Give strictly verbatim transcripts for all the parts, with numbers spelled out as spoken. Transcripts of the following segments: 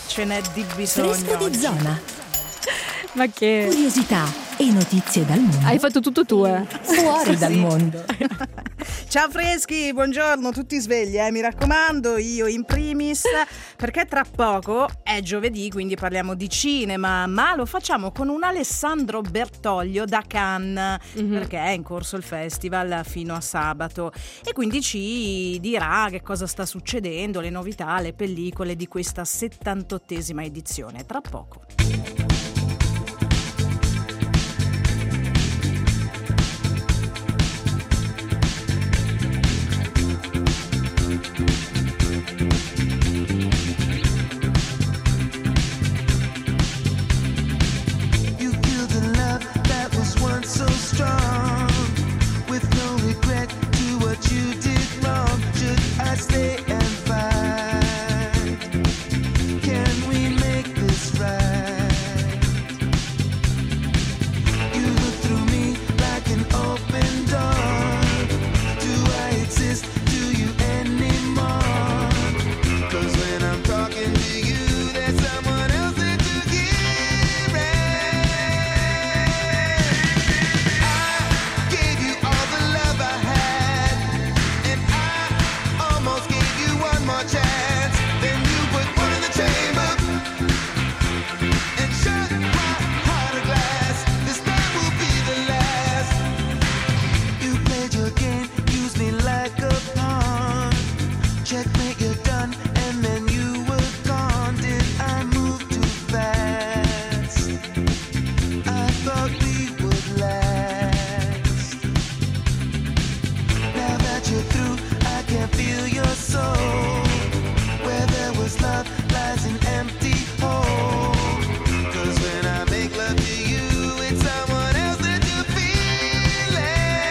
ce n'è di bisogno. Fresco di oggi. zona. Ma che... Curiosità e notizie dal mondo. Hai fatto tutto tu, eh? Fuori dal Sì. mondo. Ciao freschi, buongiorno, tutti svegli, eh, mi raccomando, io in primis, perché tra poco è giovedì, quindi parliamo di cinema, ma lo facciamo con un Alessandro Bertoglio da Cannes, Mhm. perché è in corso il festival fino a sabato e quindi ci dirà che cosa sta succedendo, le novità, le pellicole di questa settantottesima edizione, tra poco. You feel the love that was once so strong, with no regret to what you did wrong. Should I stay and fight? Can we make this right? You look through me like an open door. Do I exist to you anymore? 'Cause when I'm talking to you, there's someone else that you hear. I gave you all the love I had, and I almost gave you one more chance. Then you put one in the chamber and shut my heart of glass. This time will be the last. You played your game, used me like a pawn. Checkmate, you're done, and then you were gone. Did I move too fast? I thought we would last. Now that you're through, I can feel your soul. Where there was love lies an empty hole. 'Cause when I make love to you, it's someone else that you're feeling.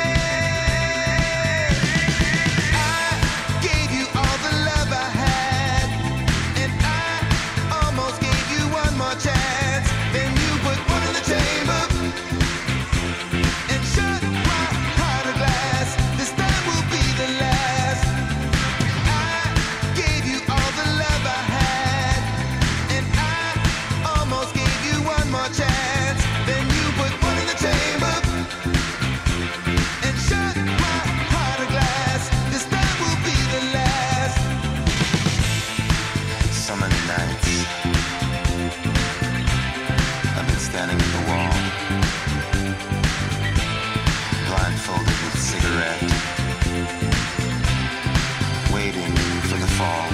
I gave you all the love I had, and I almost gave you one more chance. Then you put one in the chamber and shut my heart of glass. This time will be the last. I gave you all the love I had, and I almost gave you one more chance. Then you put one in the chamber and shut my heart of glass. This time will be the last. Summer nights, I've been standing at the wall, blindfolded with a cigarette, waiting for the fall.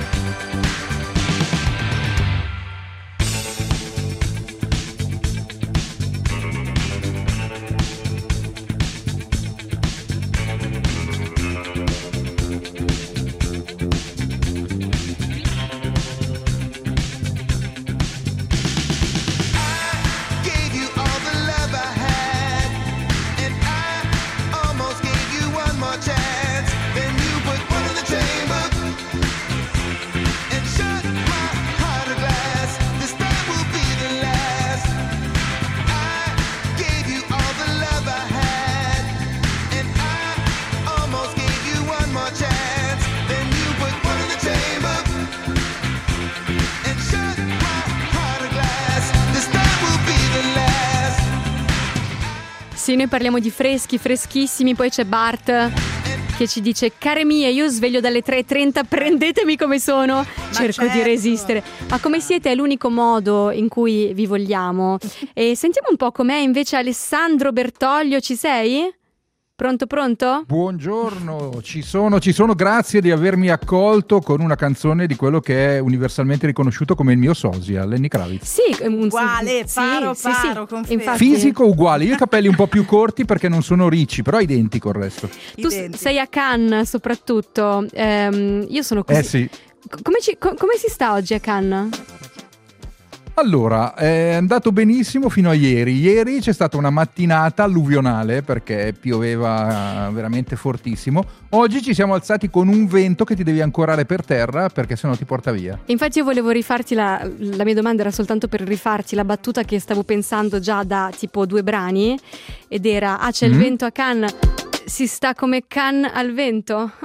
I gave you all the love I had, and I almost gave you one more chance. Then you put one in the chamber and shut my heart of glass. This time will be the last. I gave you all the love I had, and I almost gave you one more chance. Then you put one in the chamber and shut my heart of glass. This time will be the last. Sì, noi parliamo di freschi, freschissimi, poi c'è Bart che ci dice: care mie, io sveglio dalle tre e trenta, prendetemi come sono. Cerco di certo. resistere. Ma come siete è l'unico modo in cui vi vogliamo. E sentiamo un po' com'è invece Alessandro Bertoglio, ci sei? Pronto, pronto? Buongiorno, ci sono, ci sono, grazie di avermi accolto con una canzone di quello che è universalmente riconosciuto come il mio sosia, Lenny Kravitz. Sì, un, Uguale, sì, paro, sì, paro, sì. confermo. Infatti, Fisico uguale, io ho i capelli un po' più corti perché non sono ricci, però identico il resto. tu Identico. sei a Cannes soprattutto. Ehm, io sono così. Eh sì. C- Come, ci- co- come si sta oggi a Cannes? Allora, è andato benissimo fino a ieri. Ieri c'è stata una mattinata alluvionale perché pioveva veramente fortissimo. Oggi ci siamo alzati con un vento che ti devi ancorare per terra perché sennò ti porta via. Infatti io volevo rifarti la, la mia domanda era soltanto per rifarti la battuta che stavo pensando già da tipo due brani, ed era: ah, c'è Mm. il vento a Cannes, si sta come Cannes al vento?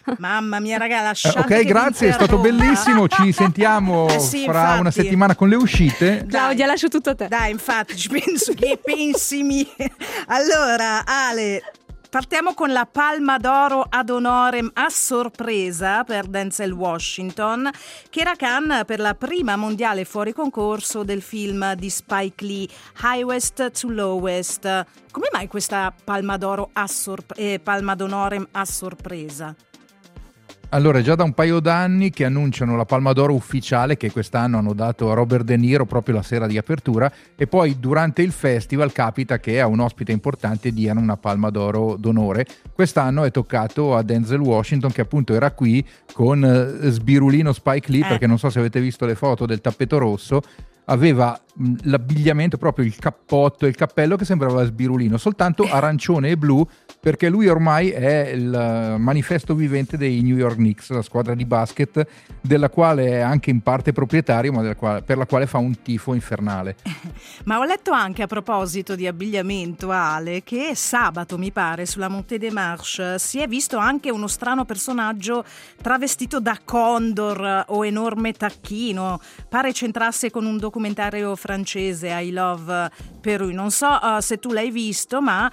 Mamma mia, raga, Eh, lasciate ok, che vi grazie, è stato interrompa. bellissimo. Ci sentiamo Eh sì, fra infatti. una settimana con le uscite. Claudia, lascio tutto a te. Dai, infatti, ci penso che pensi mie. Allora, Ale, partiamo con la Palma d'Oro ad honorem a sorpresa per Denzel Washington, che era a Cannes per la prima mondiale fuori concorso del film di Spike Lee, Highest to Lowest. Come mai questa Palma d'Oro a sorp- eh, Palma d'Honorem a sorpresa? Allora, è già da un paio d'anni che annunciano la Palma d'Oro ufficiale che quest'anno hanno dato a Robert De Niro proprio la sera di apertura, e poi durante il festival capita che a un ospite importante diano una Palma d'Oro d'onore. Quest'anno è toccato a Denzel Washington, che appunto era qui con eh, sbirulino Spike Lee, Eh. perché non so se avete visto le foto del tappeto rosso, aveva mh, l'abbigliamento, proprio il cappotto e il cappello che sembrava sbirulino, soltanto arancione e blu, perché lui ormai è il eh, manifesto vivente dei New York Knicks, la squadra di basket della quale è anche in parte proprietario, ma della quale- per la quale fa un tifo infernale. Ma ho letto anche, a proposito di abbigliamento, Ale, che sabato, mi pare, sulla Montée des Marches si è visto anche uno strano personaggio travestito da condor o enorme tacchino. Pare c'entrasse con un documentario francese, I Love Peru. Non so uh, se tu l'hai visto, ma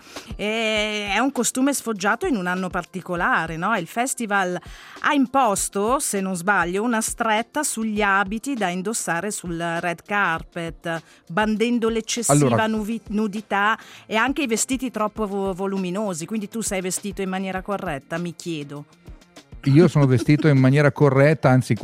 è, è un costume sfoggiato in un anno particolare, no? Il festival ha imposto, se non sbaglio, una stretta sugli abiti da indossare sul red carpet, bandendo l'eccessiva Allora- nuvi- nudità e anche i vestiti troppo vo- voluminosi. Quindi tu sei vestito in maniera corretta, mi chiedo. Io sono vestito in maniera corretta, anzi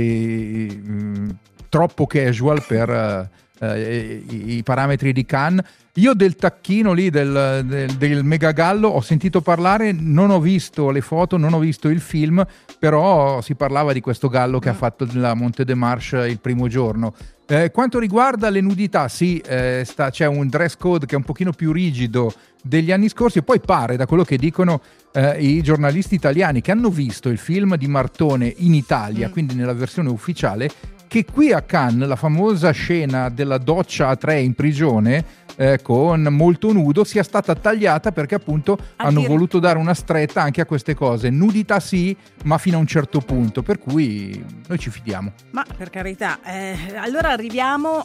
quasi mh, troppo casual per eh, eh, i, i parametri di Cannes. Io del tacchino lì, del, del, del megagallo, ho sentito parlare, non ho visto le foto, non ho visto il film, però si parlava di questo gallo che ha fatto la Montée des Marches il primo giorno. Eh, quanto riguarda le nudità, sì, eh, sta, c'è un dress code che è un pochino più rigido degli anni scorsi, e poi pare, da quello che dicono eh, i giornalisti italiani che hanno visto il film di Martone in Italia, Mm. quindi nella versione ufficiale, che qui a Cannes la famosa scena della doccia a tre in prigione eh, con molto nudo sia stata tagliata perché appunto hanno Addir- voluto dare una stretta anche a queste cose. Nudità sì, ma fino a un certo punto, per cui noi ci fidiamo. Ma per carità, eh, allora arriviamo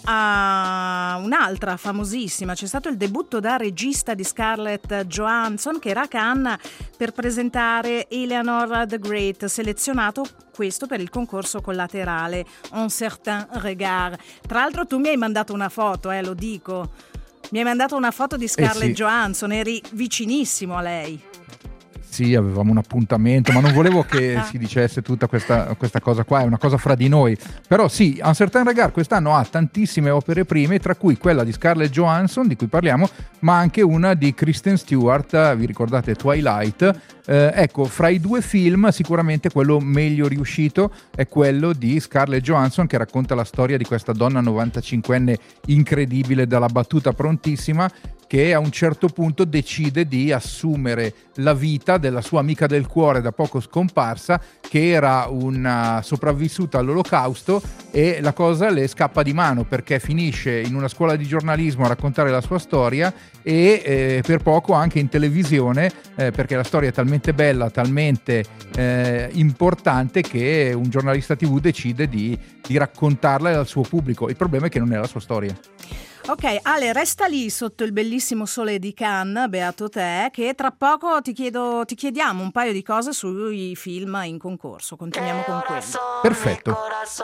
a un'altra famosissima. C'è stato il debutto da regista di Scarlett Johansson, che era a Cannes per presentare Eleanor the Great, selezionato questo per il concorso collaterale Un certain regard. Tra l'altro tu mi hai mandato una foto, eh, lo dico. Mi hai mandato una foto di Scarlett sì. Johansson, eri vicinissimo a lei. Sì, avevamo un appuntamento, ma non volevo che si dicesse tutta questa, questa cosa qua, è una cosa fra di noi. Però sì, Un certain regard quest'anno ha tantissime opere prime, tra cui quella di Scarlett Johansson, di cui parliamo, ma anche una di Kristen Stewart, vi ricordate Twilight? Eh, ecco, fra i due film sicuramente quello meglio riuscito è quello di Scarlett Johansson, che racconta la storia di questa donna novantacinquenne incredibile, dalla battuta prontissima, che a un certo punto decide di assumere la vita della sua amica del cuore da poco scomparsa, che era una sopravvissuta all'Olocausto, e la cosa le scappa di mano perché finisce in una scuola di giornalismo a raccontare la sua storia e eh, per poco anche in televisione, eh, perché la storia è talmente bella, talmente eh, importante che un giornalista tivù decide di, di raccontarla al suo pubblico. Il problema è che non è la sua storia. Ok, Ale, resta lì sotto il bellissimo sole di Cannes, beato te, che tra poco ti chiedo, ti chiediamo un paio di cose sui film in concorso. Continuiamo con quello. Perfetto.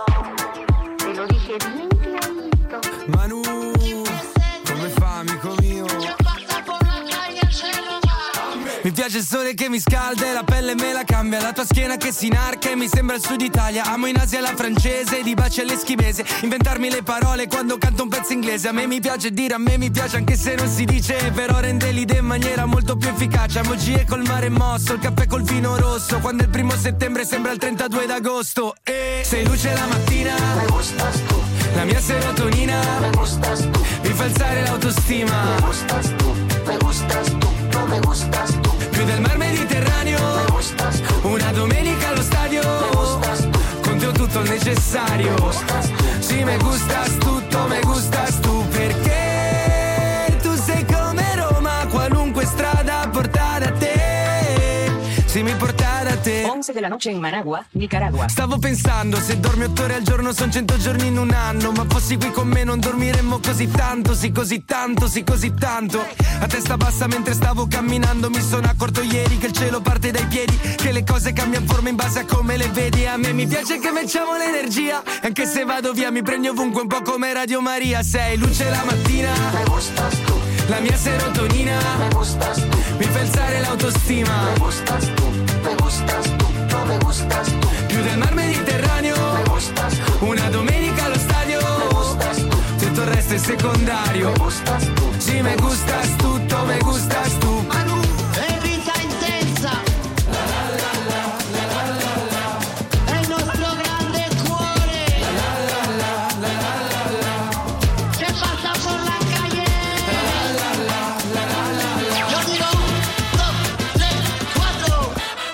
Te lo dije bien clarito. Manu, come fa, amico mio? Mi piace il sole che mi scalda e la pelle me la cambia, la tua schiena che si inarca e mi sembra il sud Italia. Amo in Asia la francese, di baci all'eschimese, inventarmi le parole quando canto un pezzo inglese. A me mi piace dire, a me mi piace anche se non si dice, però rende l'idea in maniera molto più efficace. Emoji col mare mosso, il caffè col vino rosso, quando il primo settembre sembra il trentadue d'agosto. E sei luce la mattina, Me gustas tú, la mia serotonina me gustas tú, mi fa alzare l'autostima. me gustas tú, me gustas tú, no me gustas tú, Più del mar Mediterraneo, me gustas tú, una domenica allo stadio, me gustas tú, con te ho tutto il necessario. Sì, me gustas tutto, me gustas tu, perché tu sei come Roma, qualunque strada porta da te. Sì, mi porta da te. un once de la noche en Managua, Nicaragua. Stavo pensando, se dormi otto ore al giorno son cento giorni in un anno. Ma fossi qui con me non dormiremmo così tanto, sì così tanto, sì così tanto. A testa bassa mentre stavo camminando mi sono accorto ieri che il cielo parte dai piedi, che le cose cambiano forma in base a come le vedi. A me mi piace che mettiamo l'energia, anche se vado via mi prendi ovunque, un po' come Radio Maria. Sei luce la mattina, Me gustas tú, la mia serotonina, me gustas tú, mi fa alzare l'autostima. me gustas tú, me gustas tú, no me gustas tú, Più del mar Mediterraneo, me gustas tú, una domenica allo stadio, me gustas tú, tutto il resto è secondario. me gustas tú. Sì, me gustas tutto, me gustas tu. È vita intensa, è il nostro grande cuore, che passa por la calle. Yo digo, dos, tres, cuatro.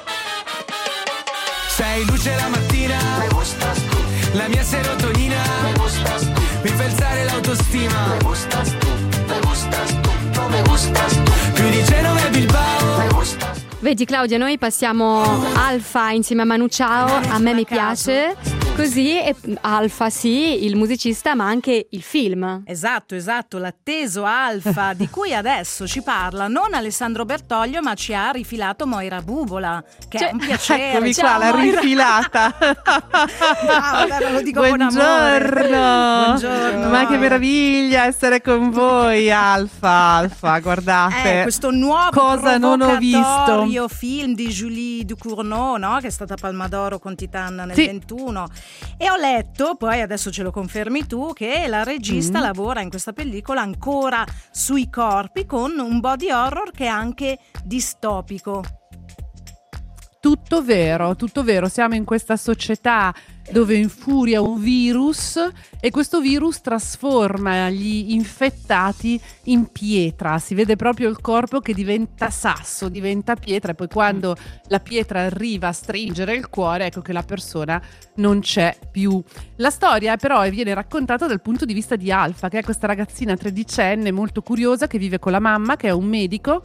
Sei luce la mattina, Me gustas tú, la mia serotonina, me gustas tú, mi fa alzare l'autostima. me gustas tú, me gustas tú, no me gustas tú, Più di Genova e Bilbao. me gustas tú. Vedi Claudia, noi passiamo Alfa insieme a Manu Chao, a me mi piace, così, e Alfa sì, il musicista ma anche il film. Esatto, esatto, l'atteso Alfa di cui adesso ci parla non Alessandro Bertoglio, ma ci ha rifilato Moira Bubola, che Cioè, è un piacere. Eccomi Ciao, qua, la Moira. rifilata. Brava, guarda, lo dico con amore. Buongiorno. Buongiorno, Ma che Moira. meraviglia essere con voi, Alfa, Alfa, guardate. Eh, questo nuovo cosa non ho visto. provocatorio film di Julie Ducournau, no? Che è stata Palma d'Oro con Titan nel Sì. ventuno, e ho letto, poi adesso ce lo confermi tu, che la regista Mm. lavora in questa pellicola ancora sui corpi, con un body horror che è anche distopico. Tutto vero, tutto vero. Siamo in questa società dove infuria un virus e questo virus trasforma gli infettati in pietra. Si vede proprio il corpo che diventa sasso, diventa pietra, e poi quando la pietra arriva a stringere il cuore, ecco che la persona non c'è più. La storia però viene raccontata dal punto di vista di Alfa, che è questa ragazzina tredicenne molto curiosa che vive con la mamma, che è un medico,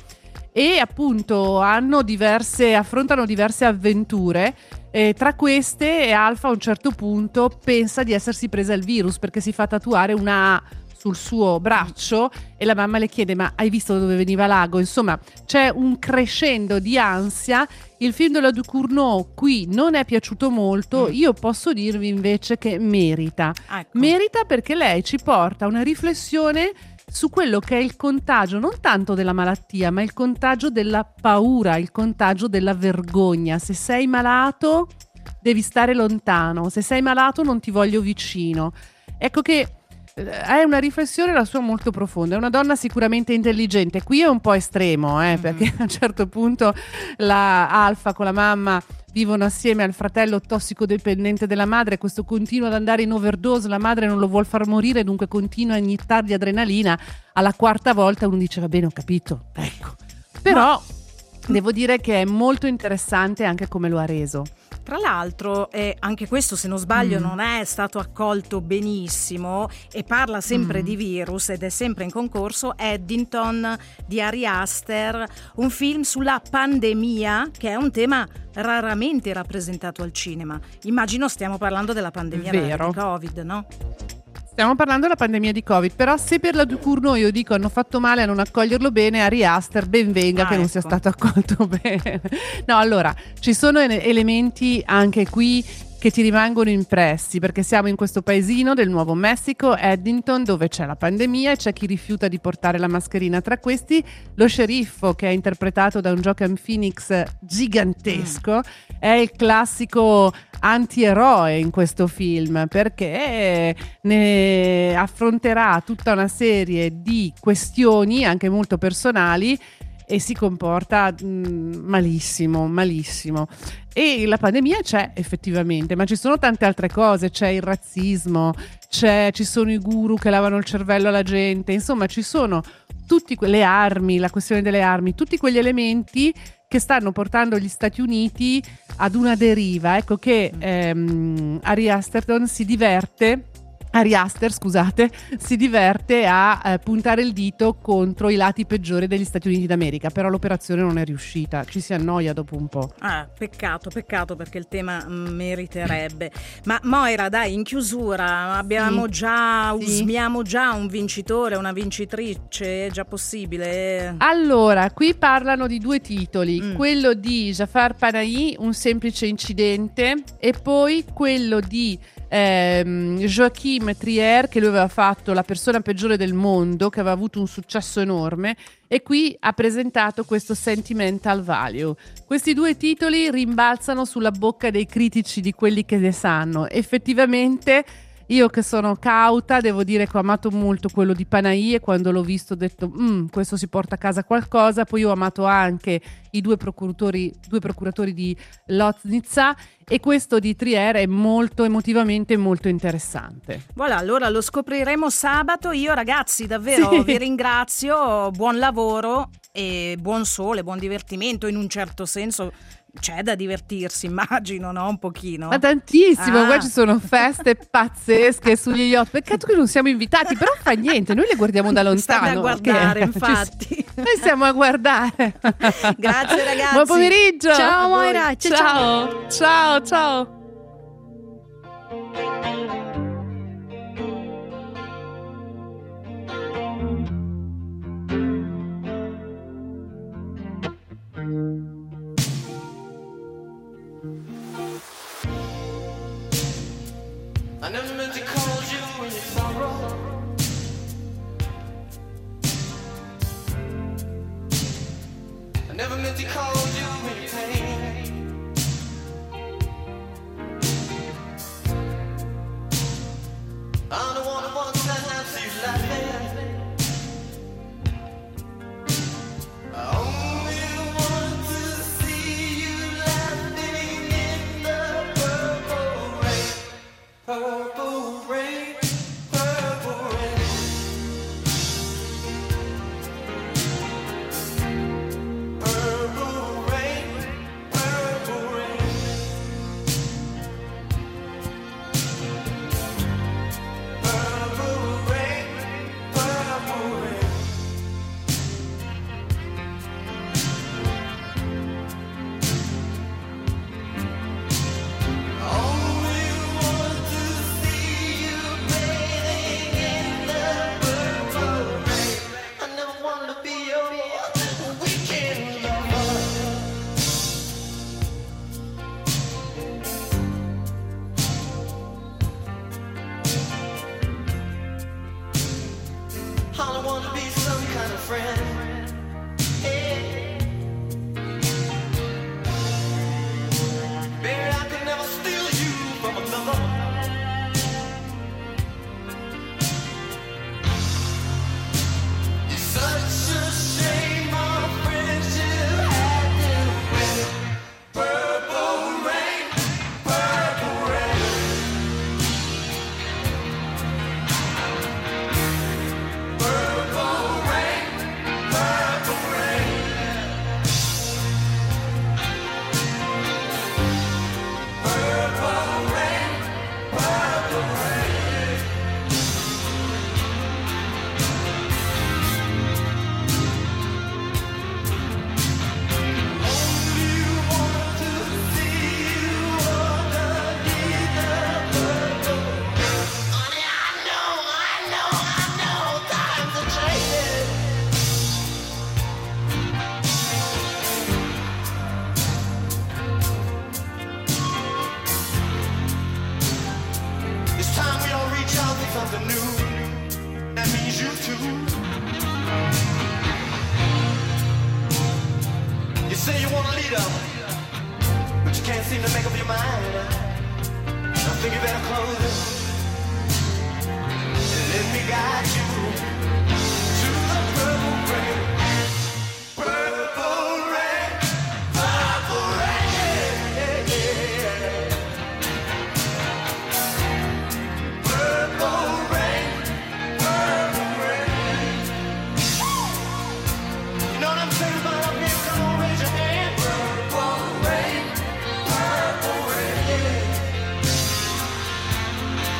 e appunto hanno diverse, affrontano diverse avventure. E tra queste Alfa a un certo punto pensa di essersi presa il virus, perché si fa tatuare una A sul suo braccio e la mamma le chiede: ma hai visto da dove veniva l'ago? Insomma, c'è un crescendo di ansia. Il film della Ducournau qui non è piaciuto molto. Io posso dirvi invece che merita. Ecco. Merita perché lei ci porta a una riflessione su quello che è il contagio, non tanto della malattia, ma il contagio della paura, il contagio della vergogna. Se sei malato devi stare lontano, se sei malato non ti voglio vicino. Ecco che eh, è una riflessione la sua molto profonda. È una donna sicuramente intelligente. Qui è un po' estremo, eh, perché a un certo punto la Alfa con la mamma vivono assieme al fratello tossicodipendente della madre. Questo continua ad andare in overdose, la madre non lo vuol far morire, dunque continua a iniettargli adrenalina. Alla quarta volta uno dice: va bene, ho capito, ecco. Però devo dire che è molto interessante anche come lo ha reso. Tra l'altro, eh, anche questo, se non sbaglio, Mm. non è stato accolto benissimo, e parla sempre Mm. di virus ed è sempre in concorso, Eddington di Ari Aster, un film sulla pandemia, che è un tema raramente rappresentato al cinema. Immagino stiamo parlando della pandemia Vero. di Covid, no? Stiamo parlando della pandemia di Covid, però se per la Ducournau io dico hanno fatto male a non accoglierlo bene, Ari Aster ben venga Ah, che non ecco. sia stato accolto bene. No, allora, ci sono ele- elementi anche qui che ti rimangono impressi, perché siamo in questo paesino del Nuovo Messico, Eddington, dove c'è la pandemia e c'è chi rifiuta di portare la mascherina. Tra questi lo sceriffo, che è interpretato da un Joaquin Phoenix gigantesco, è il classico antieroe in questo film, perché ne affronterà tutta una serie di questioni anche molto personali e si comporta mh, malissimo, malissimo. E la pandemia c'è effettivamente, ma ci sono tante altre cose, c'è il razzismo, c'è, ci sono i guru che lavano il cervello alla gente, insomma ci sono tutte le armi, la questione delle armi, tutti quegli elementi che stanno portando gli Stati Uniti ad una deriva. Ecco che ehm, Ari Aster si diverte Ari Aster, scusate, si diverte a eh, puntare il dito contro i lati peggiori degli Stati Uniti d'America, però l'operazione non è riuscita, ci si annoia dopo un po'. Ah, peccato, peccato perché il tema meriterebbe. Ma Moira, dai, in chiusura abbiamo Sì. già, Sì. usmiamo già un vincitore, una vincitrice, è già possibile? Allora, qui parlano di due titoli, Mm. quello di Jafar Panahi, Un semplice incidente, e poi quello di ehm, Joachim Trier, che lui aveva fatto La persona peggiore del mondo, che aveva avuto un successo enorme, e qui ha presentato questo Sentimental Value. Questi due titoli rimbalzano sulla bocca dei critici, di quelli che ne sanno. Effettivamente io, che sono cauta, devo dire che ho amato molto quello di Panahi, e quando l'ho visto ho detto "Mm, questo si porta a casa qualcosa". Poi ho amato anche i due procuratori, due procuratori di Loznica, e questo di Trier è molto emotivamente molto interessante. Voilà, allora lo scopriremo sabato. Io, ragazzi, davvero Sì. vi ringrazio, buon lavoro e buon sole, buon divertimento. In un certo senso c'è da divertirsi, immagino, no? Un pochino. Ma tantissimo, Ah. qua ci sono feste pazzesche sugli yacht. Peccato che non siamo invitati, però fa niente, noi le guardiamo da lontano. State a guardare, ok? infatti. Noi siamo a guardare. Grazie, ragazzi. Buon pomeriggio. Ciao, A voi. Moira. Ciao, Ciao, ciao, ciao. I never meant to call you in your sorrow. I never meant to call you in your pain. I'm the one who wants to see you laughing. I only want to see you laughing in the purple rain. Purple rain, purple rain. Purple rain, purple rain. Purple rain, purple rain. Only want to see you bathing in the purple rain. I never wanted to be your weekend lover. I only want to be some kind of friend. Hey. Baby, I could never steal you from another. It's such a shame our friendship had to end. Purple rain, purple rain. Purple rain, purple rain. Purple rain, purple rain. Only want to see you underneath the purple rain. Honey, I know, I know, I know times are changing. It's time we all reach out for something new. That means you too. You say you want a leader, but you can't seem to make up your mind. I think you better close it and let me guide you to the purple rain. Purple rain, purple rain. Purple rain, purple rain. You know what I'm saying about up here? Come on, raise your hand. Purple rain, purple rain.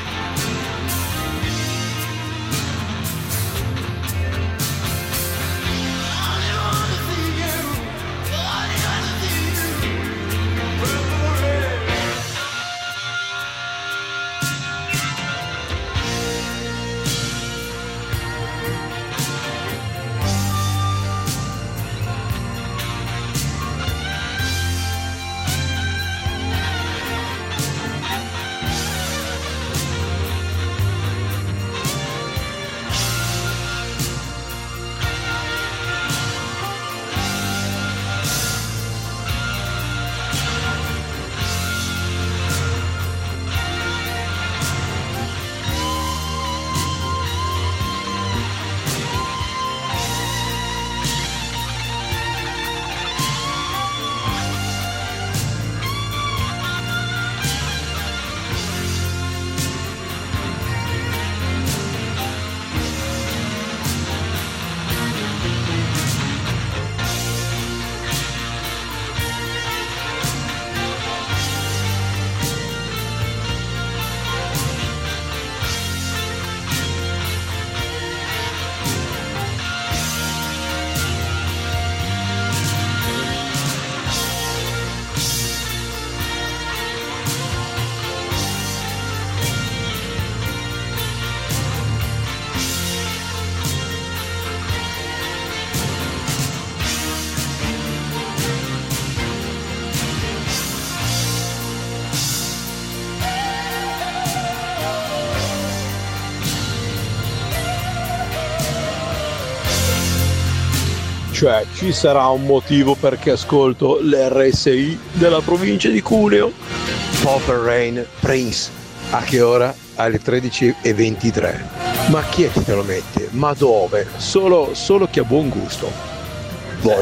Cioè, ci sarà un motivo perché ascolto l'R S I della provincia di Cuneo. Purple Rain Prince. A che ora? Alle tredici e ventitré. Ma chi è che te lo mette? Ma dove? Solo, solo chi ha buon gusto. Voi.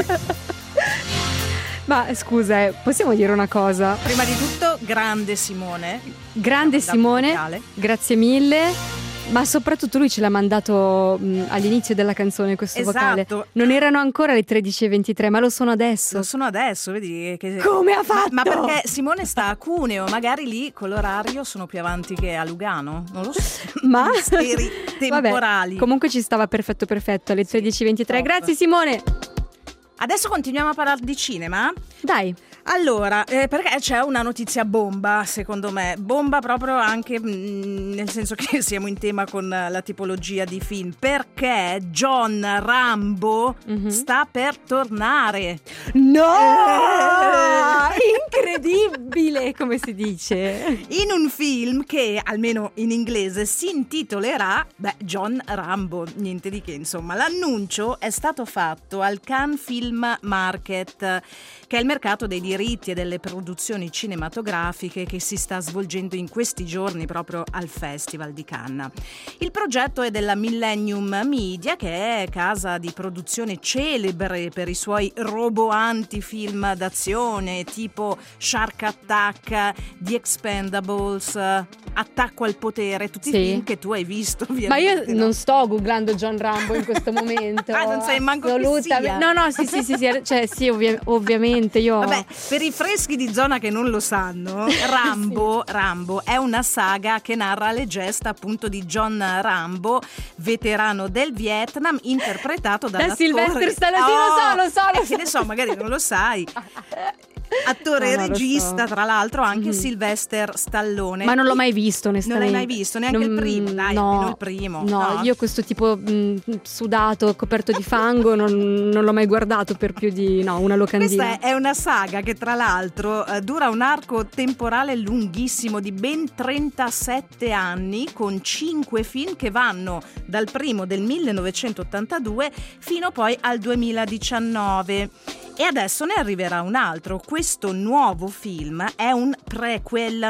Ma scusa, eh, possiamo dire una cosa? Prima di tutto, grande Simone. Grande Da Simone, musicale. grazie mille. Ma soprattutto lui ce l'ha mandato mh, all'inizio della canzone questo vocale. Esatto. Non erano ancora le tredici e ventitré, ma lo sono adesso. Lo sono adesso, vedi che... Come ha fatto? Ma, ma perché Simone sta a Cuneo, magari lì con l'orario sono più avanti che a Lugano, non lo so. Ma Misteri temporali. Vabbè, comunque ci stava perfetto perfetto alle tredici e ventitré. top. Grazie Simone. Adesso continuiamo a parlare di cinema. Dai. Allora, eh, perché c'è una notizia bomba, secondo me, bomba proprio anche mh, nel senso che siamo in tema con la tipologia di film, perché John Rambo Mhm. sta per tornare. No! Eh! Incredibile, come si dice. In un film che, almeno in inglese, si intitolerà beh, John Rambo, niente di che, insomma. L'annuncio è stato fatto al Cannes Film Market, che è il mercato dei diritti e delle produzioni cinematografiche che si sta svolgendo in questi giorni proprio al Festival di Cannes. Il progetto è della Millennium Media, che è casa di produzione celebre per i suoi roboanti film d'azione tipo Shark Attack, The Expendables, Attacco al potere, tutti Sì. i film che tu hai visto. Ma io ovviamente, no? non sto googlando John Rambo in questo momento. Ah, non sai manco chi Assolutamente. sia. No, no, sì, sì, sì, sì, cioè sì, ovvia- ovviamente io. Vabbè, per i freschi di zona che non lo sanno, Rambo, Rambo è una saga che narra le gesta appunto di John Rambo, veterano del Vietnam, interpretato dall'attore... Sylvester Stallone, sì, lo so, lo so, lo eh, che ne so, magari non lo sai. Attore No, e no, lo regista, so. tra l'altro, anche Mhm. Sylvester Stallone. Ma non l'ho mai visto, Non onestamente. l'hai mai visto, neanche il primo, dai, no, almeno il primo. No, No? io questo tipo mh, sudato, coperto di fango, non, non l'ho mai guardato per più di no, una locandina. Questa è una saga che tra l'altro eh, dura un arco temporale lunghissimo di ben trentasette anni, con cinque film che vanno dal primo del millenovecentottantadue fino poi al duemiladiciannove. E adesso ne arriverà un altro. Questo nuovo film è un prequel.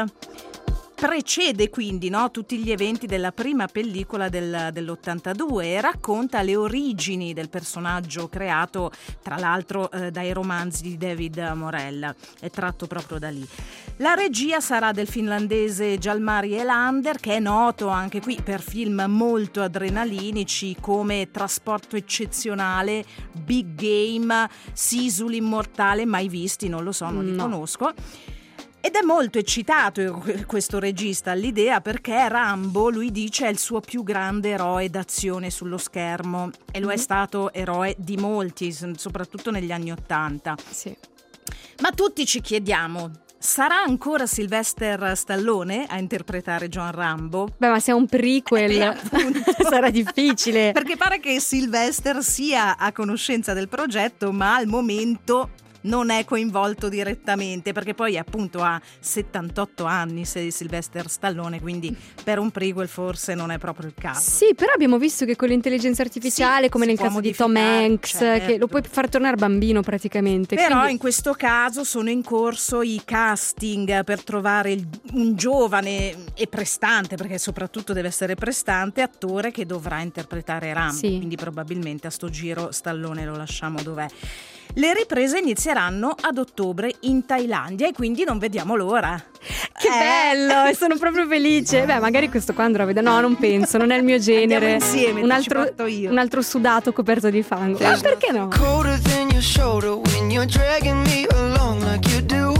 Precede quindi no, tutti gli eventi della prima pellicola del, dell'ottantadue e racconta le origini del personaggio creato tra l'altro eh, dai romanzi di David Morell, è tratto proprio da lì. La regia sarà del finlandese Jalmari Elander, che è noto anche qui per film molto adrenalinici come Trasporto eccezionale, Big Game, Sisu l'immortale, mai visti, non lo so, non li No. conosco. Ed è molto eccitato questo regista all'idea, perché Rambo, lui dice, è il suo più grande eroe d'azione sullo schermo e lo è stato eroe di molti, soprattutto negli anni Ottanta. Sì. Ma tutti ci chiediamo, sarà ancora Sylvester Stallone a interpretare John Rambo? Beh, ma se è un prequel Eh, appunto. sarà difficile. Perché pare che Sylvester sia a conoscenza del progetto, ma al momento non è coinvolto direttamente, perché poi appunto ha settantotto anni se Sylvester Stallone, quindi per un prequel forse non è proprio il caso. Sì, però abbiamo visto che con l'intelligenza artificiale, Sì, come si nel può caso di Tom modificare, Hanks, certo. che lo puoi far tornare bambino praticamente. Però quindi- in questo caso sono in corso i casting per trovare il- un giovane e prestante, perché soprattutto deve essere prestante, attore che dovrà interpretare Rambo. Sì. Quindi probabilmente a sto giro Stallone lo lasciamo dov'è. Le riprese inizieranno ad ottobre in Thailandia e quindi non vediamo l'ora. Che Eh. bello, e sono proprio felice. Beh, magari questo qua andrò a vedere. No, non penso, non è il mio genere. Andiamo insieme, un ti altro, ci porto io. un altro sudato coperto di fango. Ma perché no? Colder than your shoulder when you're dragging me along like you do,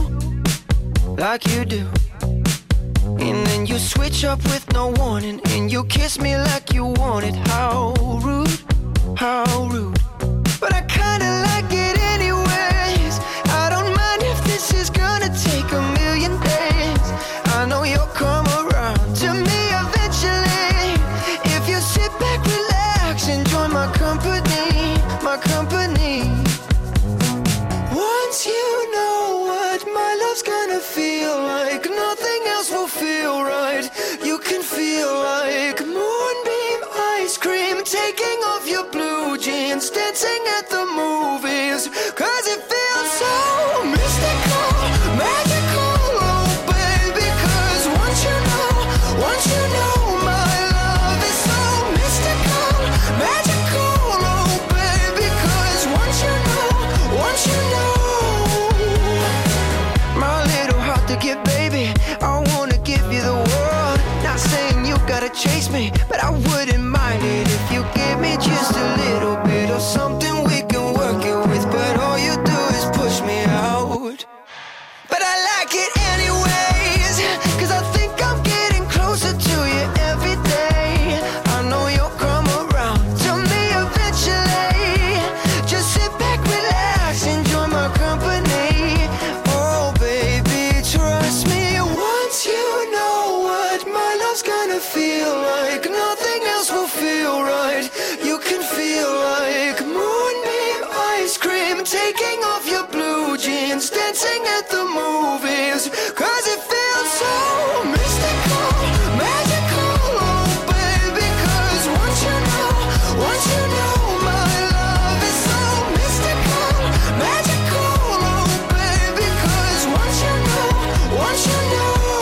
like you do. And then you switch up with no warning and you kiss me like you want it. How rude, how rude. But I kinda like it anyways. I don't mind if this is gonna take a million days. I know you'll come around to me eventually. If you sit back, relax, enjoy my company, my company. Once you know what my love's gonna feel like, nothing else will feel right. You can feel like moonbeam ice cream, taking off your blue jeans, dancing at the movies. wouldn't mind it if you gave me just a little bit of something we can work it with. But all you do is push me out. But I like it anyways, cause I think I'm getting closer to you every day. I know you'll come around to me eventually. Just sit back, relax, enjoy my company. Oh baby, trust me, once you know what my love's gonna feel like, nothing else will feel right. You can feel like moonbeam ice cream, taking off your blue jeans, dancing at the movies, cause it feels so mystical, magical, oh baby, cause once you know, once you know my love is so mystical, magical, oh baby, cause once you know, once you know.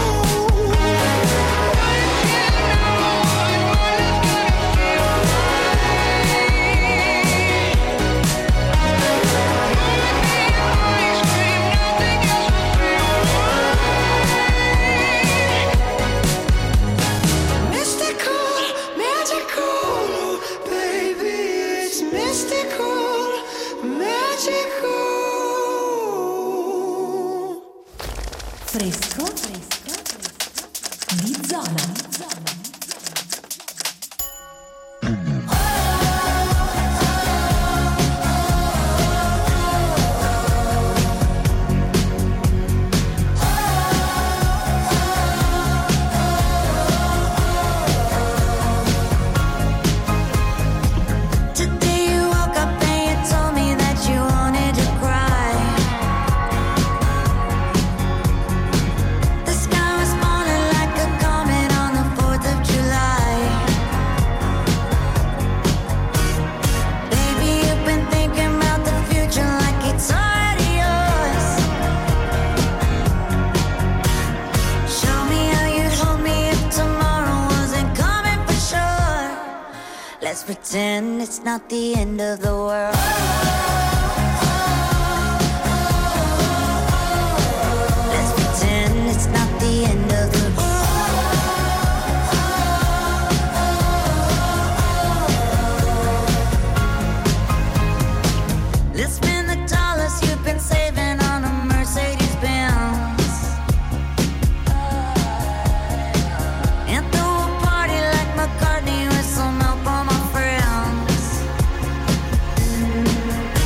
Fresco, fresco, di zona. Today you woke up and you told me that you wanted to cry. The sky was falling like a comet on the fourth of July. Baby, you've been thinking about the future like it's already yours. Show me how you'd hold me if tomorrow wasn't coming for sure. Let's pretend it's not the end of the world. Let's pretend it's not the end of the world. Let's spend the dollars you've been saving on a Mercedes Benz and throw a party like McCartney with some help on my friends.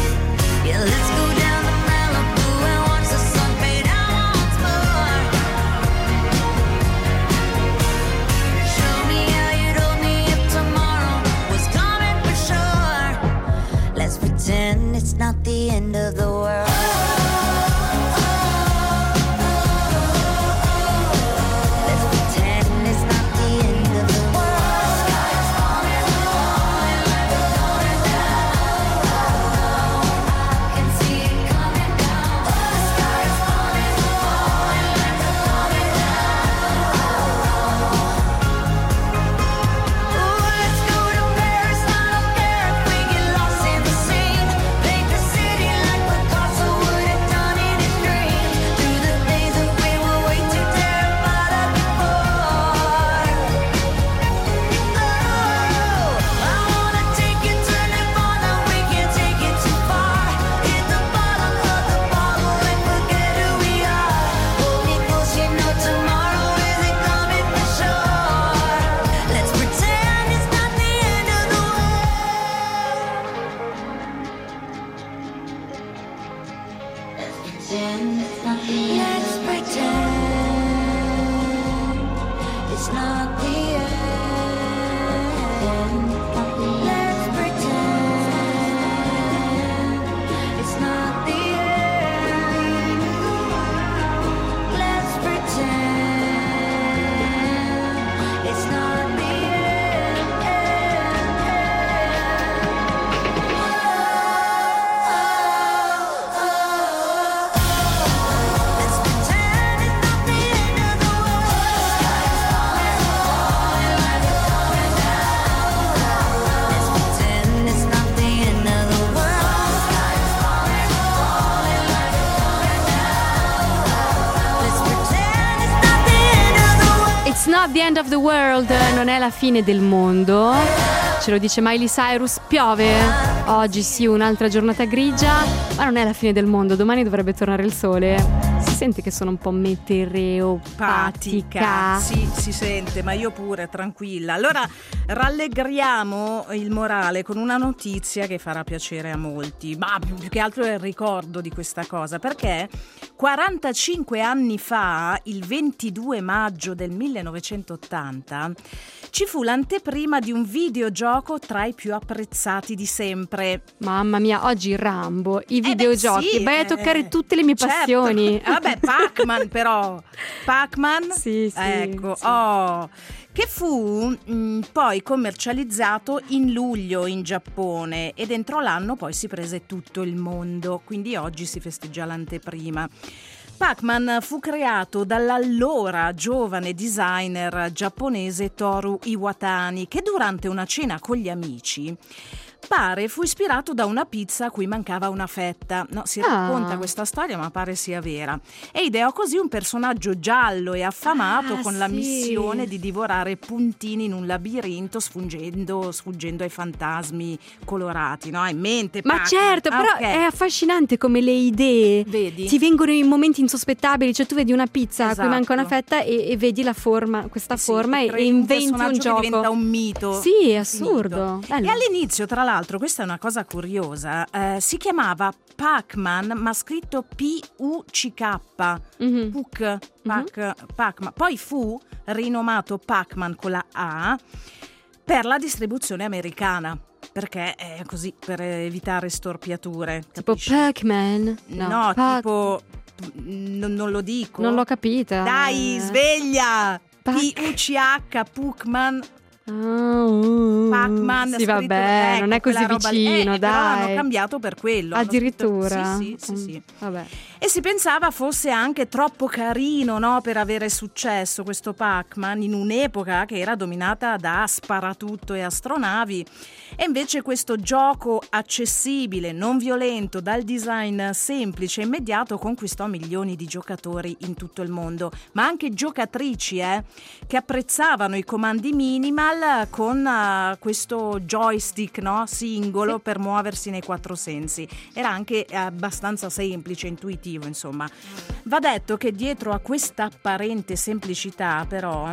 not the end of the world, non è la fine del mondo. Ce lo dice Miley Cyrus, piove. Oggi sì, un'altra giornata grigia, ma non è la fine del mondo, domani dovrebbe tornare il sole. Si sente che sono un po' meteoropatica. Sì, si sente, ma io pure, tranquilla. Allora, rallegriamo il morale con una notizia che farà piacere a molti, ma più che altro è il ricordo di questa cosa, perché quarantacinque anni fa, il ventidue maggio del millenovecentottanta, ci fu l'anteprima di un videogioco tra i più apprezzati di sempre. Mamma mia, oggi Rambo, i videogiochi, Eh beh, sì, vai a eh, toccare tutte le mie certo. passioni. Vabbè, Pac-Man però, Pac-Man, sì, sì, ecco, sì. oh, che fu mh, poi commercializzato in luglio in Giappone e dentro l'anno poi si prese tutto il mondo, quindi oggi si festeggia l'anteprima. Pac-Man fu creato dall'allora giovane designer giapponese Toru Iwatani, che durante una cena con gli amici pare fu ispirato da una pizza a cui mancava una fetta. No, si Ah. racconta questa storia, ma pare sia vera. E ideò così un personaggio giallo e affamato Ah, con la sì. missione di divorare puntini in un labirinto sfuggendo, sfuggendo ai fantasmi colorati. No, hai in mente? Ma Pac-Man? certo, Ah, però ok. è affascinante come le idee Vedi? ti vengono in momenti insospettabili, cioè tu vedi una pizza a cui Esatto. manca una fetta e, e vedi la forma, questa Sì, forma e, crei e un inventi un personaggio gioco. che diventa un mito. Sì, è assurdo. Finito. Bello. E all'inizio, tra l'altro, questa è una cosa curiosa, eh, si chiamava Pac-Man, ma scritto P U C K. Mhm. Puc, Pac, Pac-Man. Poi fu rinomato Pac-Man con la A per la distribuzione americana. Perché è così, per evitare storpiature. Tipo capisci? Pac-Man. No, No, Pac- tipo n- non lo dico. Non l'ho capita. Dai, Eh. sveglia! Pac- P U C H, Puc-Man. Ah, uh, Pac-Man, sì, scritto- vabbè, ecco, non è così quella roba lì. vicino, Eh, però dai. hanno cambiato per quello. hanno Addirittura. scritto- Sì, sì, sì, sì. Mm, Vabbè. E si pensava fosse anche troppo carino, no, per avere successo questo Pac-Man in un'epoca che era dominata da sparatutto e astronavi. E invece questo gioco accessibile, non violento, dal design semplice e immediato conquistò milioni di giocatori in tutto il mondo, ma anche giocatrici eh, che apprezzavano i comandi minimal con eh, questo joystick, no, singolo per muoversi nei quattro sensi. Era anche abbastanza semplice, intuitivo, insomma. Va detto che dietro a questa apparente semplicità, però,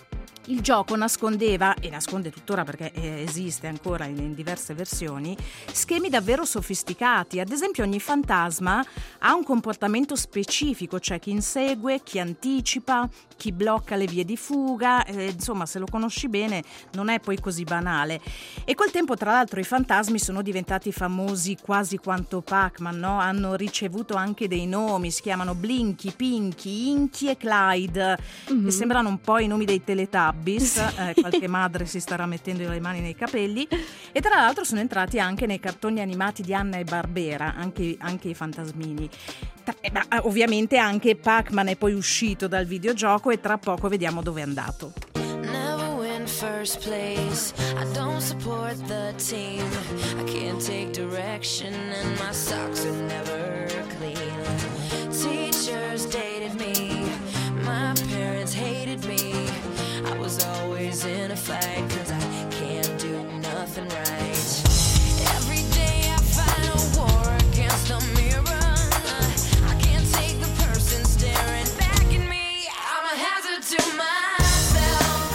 il gioco nascondeva, e nasconde tuttora perché eh, esiste ancora in, in diverse versioni, schemi davvero sofisticati. Ad esempio, ogni fantasma ha un comportamento specifico, c'è chi insegue, chi anticipa, chi blocca le vie di fuga, eh, insomma, se lo conosci bene non è poi così banale. E col tempo, tra l'altro, i fantasmi sono diventati famosi quasi quanto Pac-Man, no? Hanno ricevuto anche dei nomi, si chiamano Blinky, Pinky, Inky e Clyde, Mhm. che sembrano un po' i nomi dei Teletubbies. Eh, qualche madre si starà mettendo le mani nei capelli. E tra l'altro sono entrati anche nei cartoni animati di Hanna e Barbera, anche, anche i fantasmini. Tra- eh, ma, eh, ovviamente anche Pac-Man è poi uscito dal videogioco e tra poco vediamo dove è andato. Never win first place. I don't support the team. I can't take direction and my socks are never clean. Teachers dated me. My parents hated me. I was always in a fight 'cause I can't do nothing right. Every day I fight a war against a mirror. I can't take the person staring back at me. I'm a hazard to myself.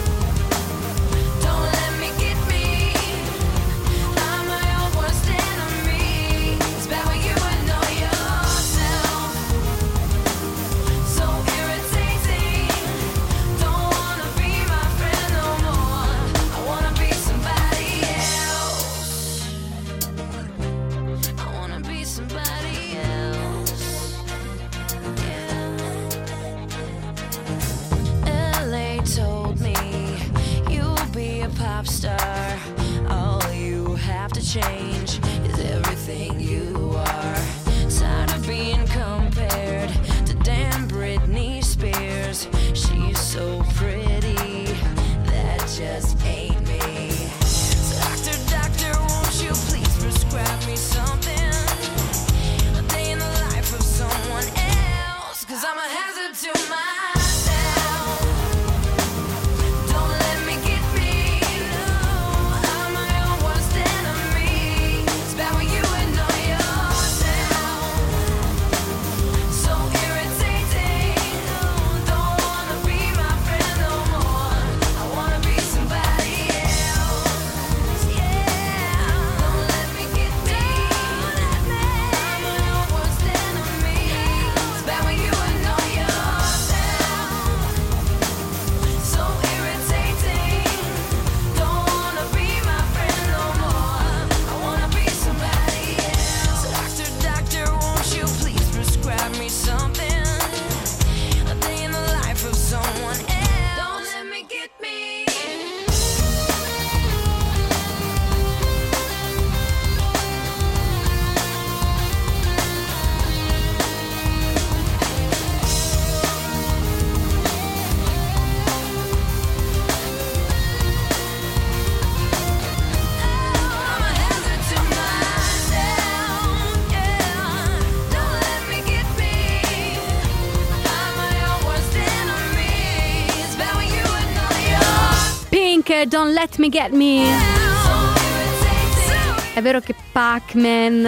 Don't let me get me. I'm my own worst enemy. It's bad when you know yourself. So irritating. Don't wanna be my friend no more. I wanna be somebody else. I wanna be somebody else. Yeah. L A told me you'll be a pop star. All you have to change is everything you are. Tired of being compared to damn Britney Spears. She's so pretty, that just ain't me. So doctor, doctor, won't you please prescribe me something? A day in the life of someone else. 'Cause I'm a hazard to myself. è Don't Let Me Get Me. È vero che Pac-Man,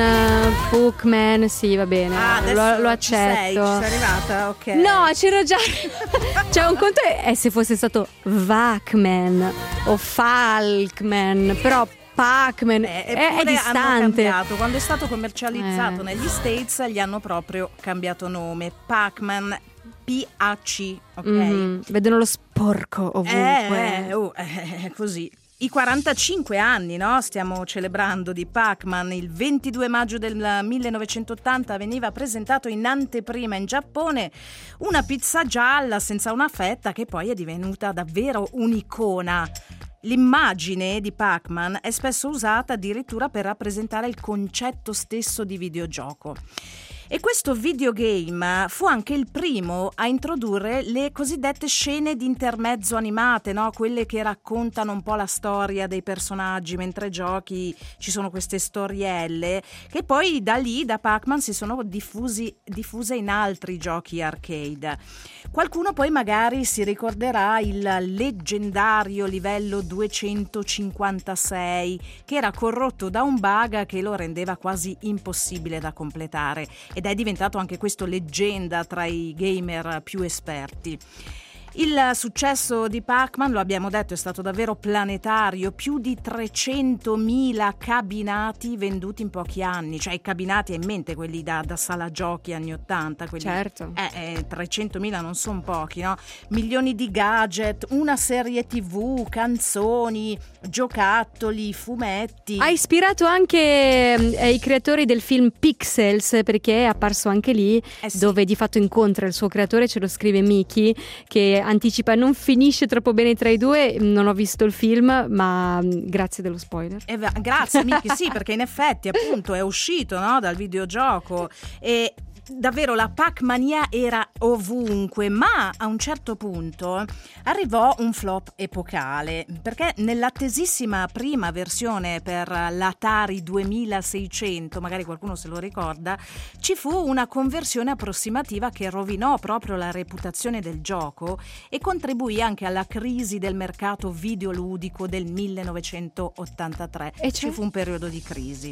Pac-Man, sì, va bene, Ah, adesso lo, lo ci sei, accetto. ci sei arrivata, ok. No, c'ero già. Cioè, un conto è se fosse stato Vacman o Falkman, però Pac-Man è, è, è Eppure hanno distante. cambiato. Quando è stato commercializzato Eh. negli States gli hanno proprio cambiato nome. Pac-Man, P A C, ok? Mhm, vedono lo sporco ovunque. Eh, eh, oh, eh, così. I quarantacinque anni, no? Stiamo celebrando di Pac-Man. Il ventidue maggio del millenovecentottanta veniva presentato in anteprima in Giappone una pizza gialla senza una fetta che poi è divenuta davvero un'icona. L'immagine di Pac-Man è spesso usata addirittura per rappresentare il concetto stesso di videogioco. E questo videogame fu anche il primo a introdurre le cosiddette scene di intermezzo animate, no? Quelle che raccontano un po' la storia dei personaggi mentre giochi, ci sono queste storielle che poi da lì, da Pac-Man, si sono diffusi, diffuse in altri giochi arcade. Qualcuno poi magari si ricorderà il leggendario livello duecentocinquantasei che era corrotto da un bug che lo rendeva quasi impossibile da completare. Ed è diventato anche questo leggenda tra i gamer più esperti. Il successo di Pac-Man, lo abbiamo detto, è stato davvero planetario, più di trecentomila cabinati venduti in pochi anni, cioè i cabinati hai in mente quelli da, da sala giochi anni ottanta, quelli, Certo. eh, eh, trecentomila non sono pochi, no? Milioni di gadget, una serie tivù, canzoni, giocattoli, fumetti. Ha ispirato anche eh, i creatori del film Pixels, perché è apparso anche lì, Eh sì. dove di fatto incontra il suo creatore, ce lo scrive Miki, che anticipa non finisce troppo bene tra i due. Non ho visto il film, ma mh, grazie dello spoiler. Eh, va- grazie Miki, sì, perché in effetti appunto è uscito, no, dal videogioco e davvero la Pac-mania era ovunque, ma a un certo punto arrivò un flop epocale, perché nell'attesissima prima versione per l'Atari duemilaseicento, magari qualcuno se lo ricorda, ci fu una conversione approssimativa che rovinò proprio la reputazione del gioco e contribuì anche alla crisi del mercato videoludico del millenovecentottantatré. E ci cioè? fu un periodo di crisi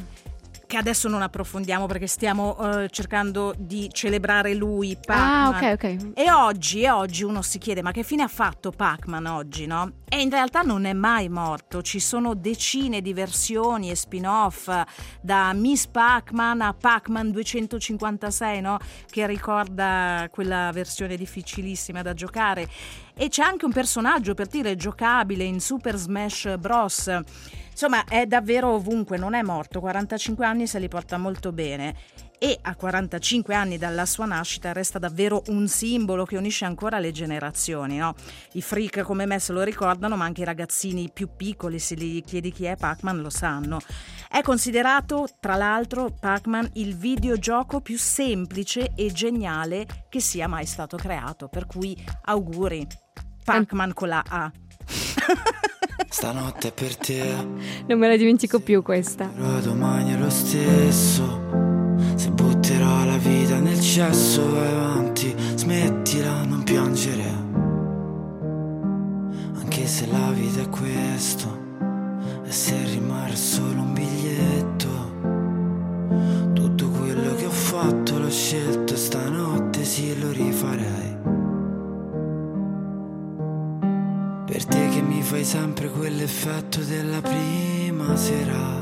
che adesso non approfondiamo perché stiamo eh, cercando di celebrare lui, Ah, Pac-Man. ok, ok. E oggi, e oggi uno si chiede ma che fine ha fatto Pac-Man oggi, no? E in realtà non è mai morto, ci sono decine di versioni e spin-off, da Miss Pac-Man a Pac-Man duecentocinquantasei, no? Che ricorda quella versione difficilissima da giocare. E c'è anche un personaggio, per dire, giocabile in Super Smash Bros. Insomma, è davvero ovunque, non è morto, quarantacinque anni se li porta molto bene. E a quarantacinque anni dalla sua nascita resta davvero un simbolo che unisce ancora le generazioni, no? I freak come me se lo ricordano, ma anche i ragazzini più piccoli, se li chiedi chi è Pac-Man lo sanno. È considerato, tra l'altro, Pac-Man il videogioco più semplice e geniale che sia mai stato creato, per cui auguri, Pac-Man con la A. Stanotte è per te, Non me la dimentico più questa. però domani è lo stesso. Se butterò la vita nel cesso, vai avanti, smettila, non piangere. Anche se la vita è questo, e se rimane solo un biglietto. Tutto quello che ho fatto l'ho scelto e stanotte sì lo rifarei. Per te che mi fai sempre quell'effetto della prima sera.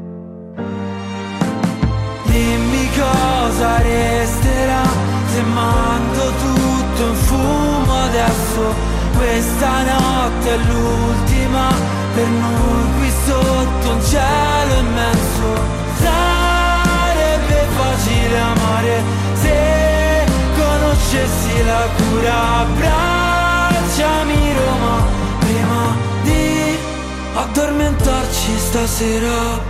Dimmi cosa resterà se mando tutto in fumo adesso. Questa notte è l'ultima per noi qui sotto un cielo immenso. Sarebbe facile amare se conoscessi la cura. Abbracciami Roma prima di addormentarci stasera.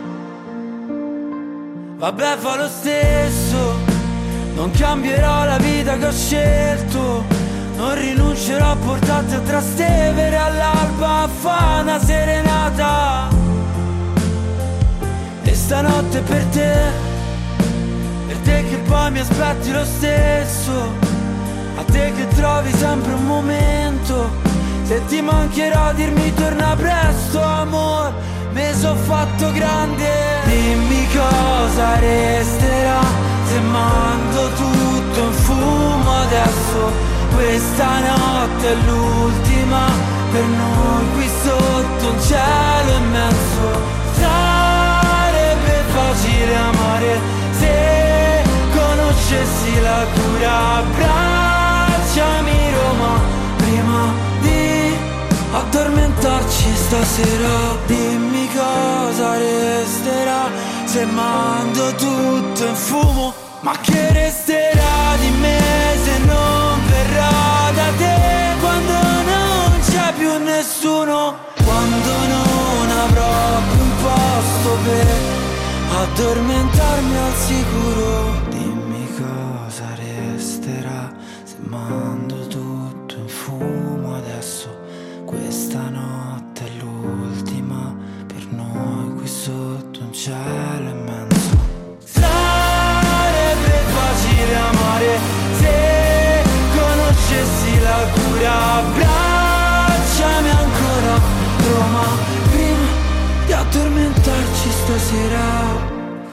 Vabbè, fa lo stesso, non cambierò la vita che ho scelto. Non rinuncerò a portarti a Trastevere all'alba a fa' una serenata. E stanotte per te, per te che poi mi aspetti lo stesso. A te che trovi sempre un momento, Se ti mancherò dirmi torna presto amor, mi so fatto grande. Dimmi cosa resterà se mando tutto in fumo adesso. Questa notte è l'ultima per noi qui sotto un cielo immenso. Sarebbe facile amare se conoscessi la cura. Abbracciami Roma prima di addormentarci stasera. Dimmi cosa resterà se mando tutto in fumo. Ma che resterà di me se non verrò da te? Quando non c'è più nessuno, quando non avrò più un posto per addormentarmi al sicuro. Dimmi cosa resterà se mando tutto in fumo adesso. Questa notte è l'ultima per noi qui sotto un cielo immenso. Sarebbe facile amare se conoscessi la cura. Abbracciami ancora Roma prima di addormentarci stasera.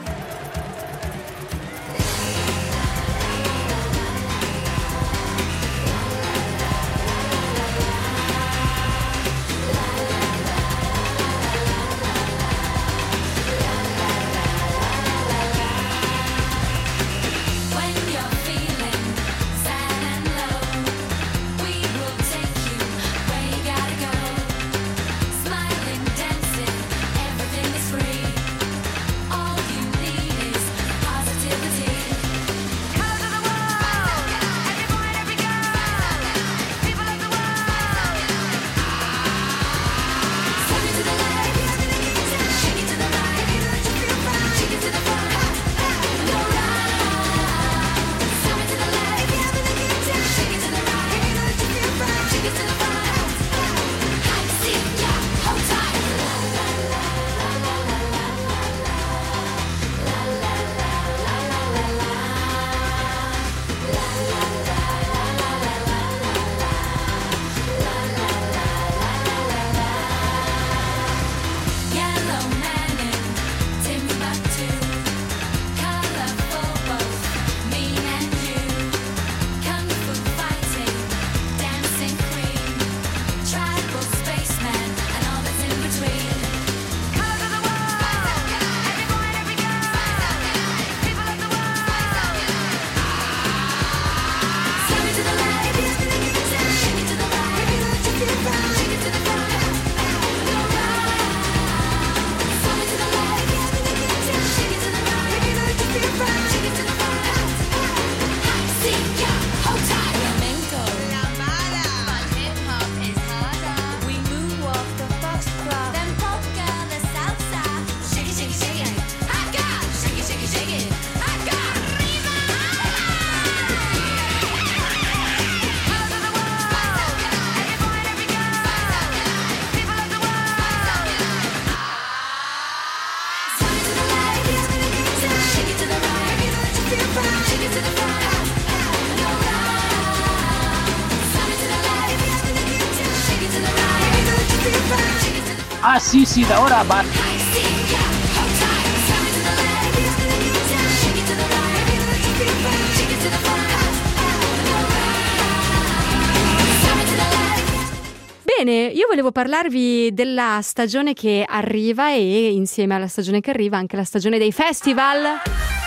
Ah sì sì, da ora va. Bene, io volevo parlarvi della stagione che arriva e insieme alla stagione che arriva anche la stagione dei festival.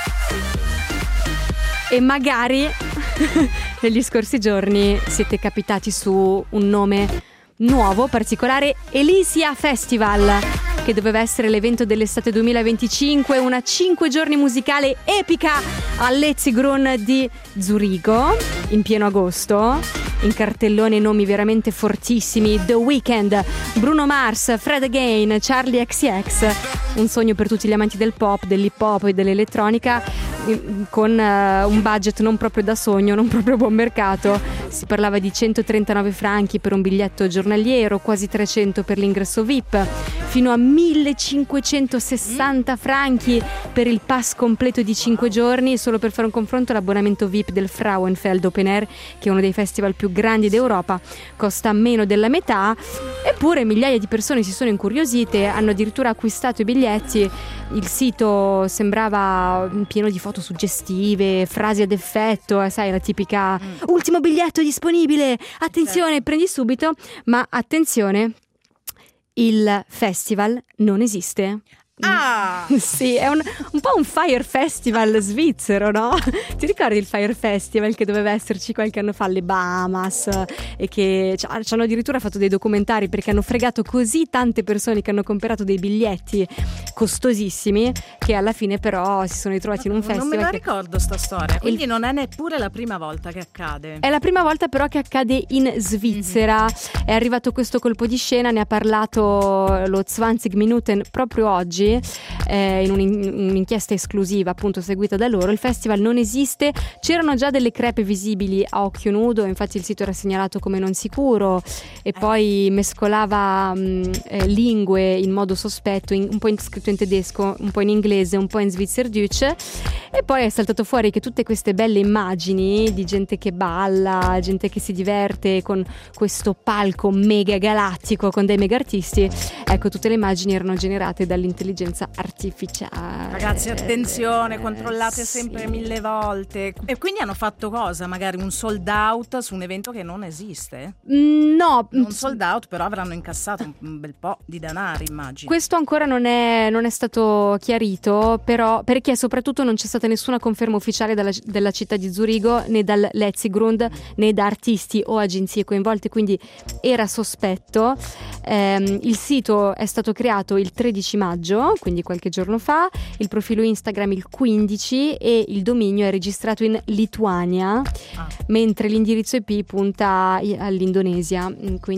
E magari negli scorsi giorni siete capitati su un nome nuovo, particolare, Elysia Festival, che doveva essere l'evento dell'estate duemilaventicinque, una cinque giorni musicale epica all'Etzigrun di Zurigo in pieno agosto. In cartellone nomi veramente fortissimi: The Weeknd, Bruno Mars, Fred Again, Charlie X C X. Un sogno per tutti gli amanti del pop, dell'hip hop e dell'elettronica. con uh, un budget non proprio da sogno, non proprio buon mercato. Si parlava di centotrentanove franchi per un biglietto giornaliero, quasi trecento per l'ingresso V I P, fino a millecinquecentosessanta franchi per il pass completo di cinque giorni. Solo per fare un confronto, l'abbonamento V I P del Frauenfeld Open Air, che è uno dei festival più grandi d'Europa, costa meno della metà. Eppure migliaia di persone si sono incuriosite, hanno addirittura acquistato i biglietti. Il sito sembrava pieno di foto suggestive, frasi ad effetto, sai, la tipica ultimo biglietto disponibile, attenzione, prendi subito. Ma attenzione, il festival non esiste. Ah! Sì, è un, un po' un Fire Festival svizzero, no? Ti ricordi il Fire Festival che doveva esserci qualche anno fa alle Bahamas e che ci hanno addirittura fatto dei documentari perché hanno fregato così tante persone che hanno comprato dei biglietti costosissimi che alla fine però si sono ritrovati in un festival. Non me la che... ricordo sta storia, quindi il... non è neppure la prima volta che accade. È la prima volta però che accade in Svizzera. Mm-hmm. È arrivato questo colpo di scena, ne ha parlato lo zwanzig Minuten proprio oggi. Eh, in un'inchiesta esclusiva appunto seguita da loro. Il festival non esiste, c'erano già delle crepe visibili a occhio nudo, infatti il sito era segnalato come non sicuro e eh. poi mescolava mh, eh, lingue in modo sospetto, in, un po' in, scritto in tedesco, un po' in inglese, un po' in Schweizerdeutsch, e poi è saltato fuori che tutte queste belle immagini di gente che balla, gente che si diverte con questo palco mega galattico con dei mega artisti, ecco, tutte le immagini erano generate dall'intelligenza artificiale. Ragazzi, attenzione, controllate eh, sempre sì. mille volte. E quindi hanno fatto cosa? Magari un sold out su un evento che non esiste? Mm, no. Un sold out, però avranno incassato un bel po' di denari, immagino. Questo ancora non è, non è stato chiarito, però perché soprattutto non c'è stata nessuna conferma ufficiale dalla, della città di Zurigo, né dal Letzigrund, né da artisti o agenzie coinvolte, quindi era sospetto. Eh, il sito è stato creato il tredici maggio, quindi qualche giorno fa, il profilo Instagram il quindici e il dominio è registrato in Lituania, ah. mentre l'indirizzo I P punta all'Indonesia,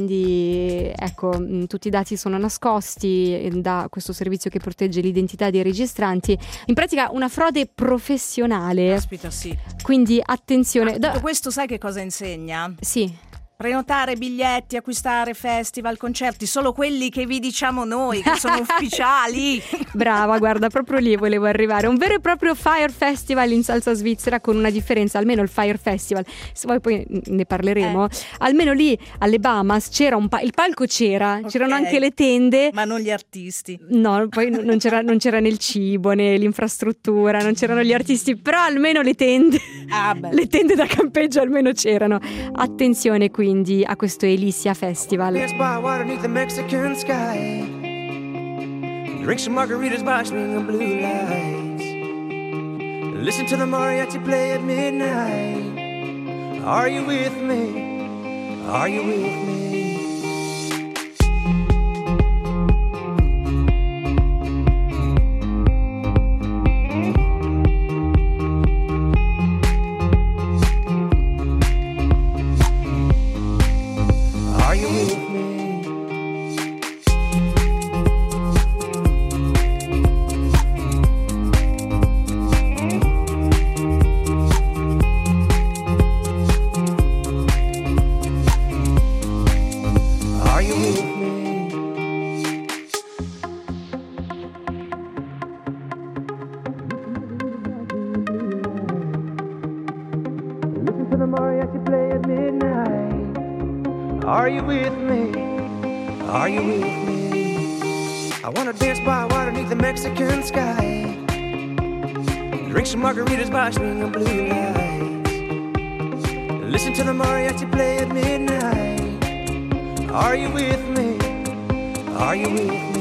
quindi ecco, tutti i dati sono nascosti da questo servizio che protegge l'identità dei registranti. In pratica una frode professionale. Aspetta, sì. Quindi attenzione. Ma tutto questo sai che cosa insegna? Sì. Prenotare biglietti, acquistare festival, concerti, solo quelli che vi diciamo noi, che sono ufficiali. Brava, guarda, proprio lì volevo arrivare. Un vero e proprio Fire Festival in salsa svizzera, con una differenza, almeno il Fire Festival, se vuoi poi ne parleremo, eh. almeno lì alle Bahamas c'era un pa- il palco c'era, okay. c'erano anche le tende. Ma non gli artisti. No, poi non c'era, non c'era né il cibo né l'infrastruttura, non c'erano gli artisti, però almeno le tende, ah, le tende da campeggio almeno c'erano. Attenzione qui quindi a questo Elysia Festival. Drink some margaritas by swinging blue lights. Listen to the mariachi play at midnight. Are you with me? Are you with me? Are you with me? Are you with me? I wanna dance by water beneath the Mexican sky. Drink some margaritas by swinging blue lights. Listen to the mariachi play at midnight. Are you with me? Are you with me?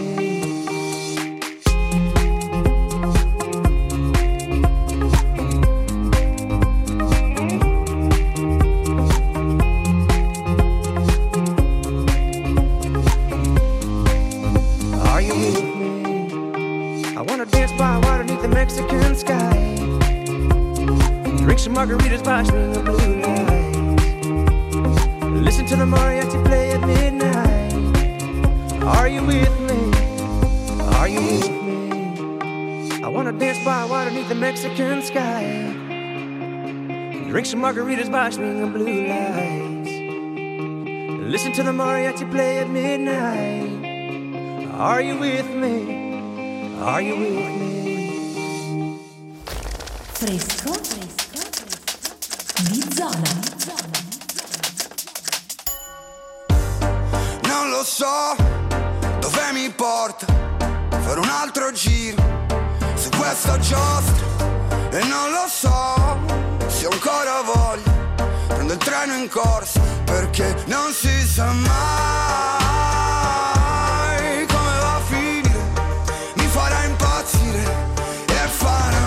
Mexican sky. Drink some margaritas by swinging blue lights. Listen to the mariachi play at midnight. Are you with me? Are you with me? I wanna dance spot right underneath the Mexican sky. Drink some margaritas by swinging blue lights. Listen to the mariachi play at midnight. Are you with me? Are you with me? Fresco, fresco, fresco di zona. Non lo so dove mi porta fare un altro giro su questa giostra e non lo so se ho ancora voglia prendo il treno in corsa perché non si sa mai come va a finire, mi farà impazzire e farà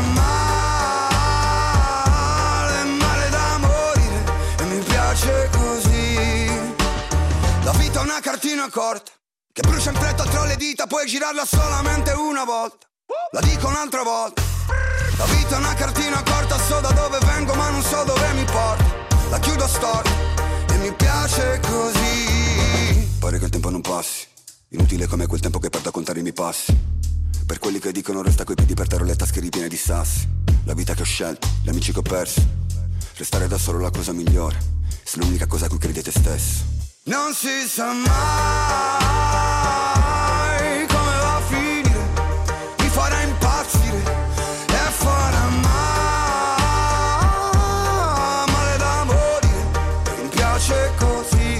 male, male da morire e mi piace così. La vita è una cartina corta che brucia in fretta tra le dita, puoi girarla solamente una volta. La dico un'altra volta. La vita è una cartina corta, so da dove vengo ma non so dove mi porta. La chiudo storta e mi piace così. Pare che il tempo non passi, inutile come quel tempo che perdo a contare i miei passi. Per quelli che dicono resta coi piedi per terra e le tasche ripiene di sassi. La vita che ho scelto, gli amici che ho perso. Restare da solo è la cosa migliore, se l'unica cosa a cui credi è te stesso. Non si sa mai come va a finire, mi farà impazzire e farà male, male da morire, mi piace così.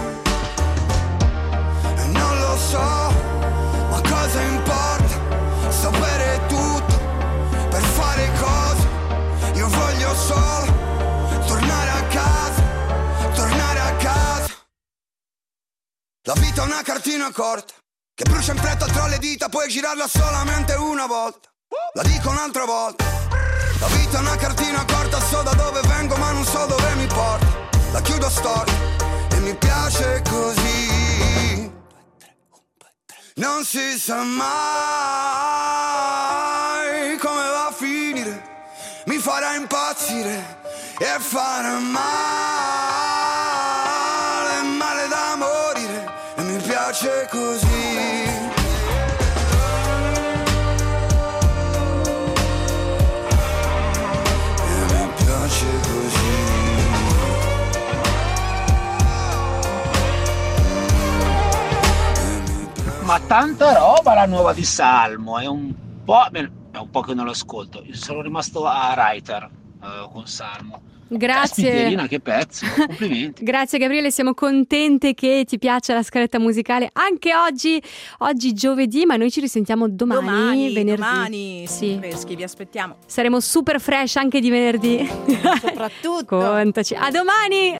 E non lo so, ma cosa importa, sapere tutto per fare cose. Io voglio solo tornare a casa, tornare a casa. La vita è una cartina corta che brucia in fretta tra le dita, puoi girarla solamente una volta. La dico un'altra volta. La vita è una cartina corta, so da dove vengo ma non so dove mi porta. La chiudo storta e mi piace così. Non si sa mai come va a finire, mi farà impazzire e farà male, male da morire e mi piace così. E mi piace così. Ma tanta roba la nuova di Salmo, è un po', beh, è un po' che non lo ascolto, io sono rimasto a Writer uh, con Salmo. Grazie. Caspiterina, che pezzo, complimenti. Grazie Gabriele, siamo contente che ti piaccia la scaletta musicale anche oggi, oggi giovedì, ma noi ci risentiamo domani, Domani, venerdì. domani, Sì. freschi, vi aspettiamo. Saremo super fresh anche di venerdì. Soprattutto. Contaci. A domani!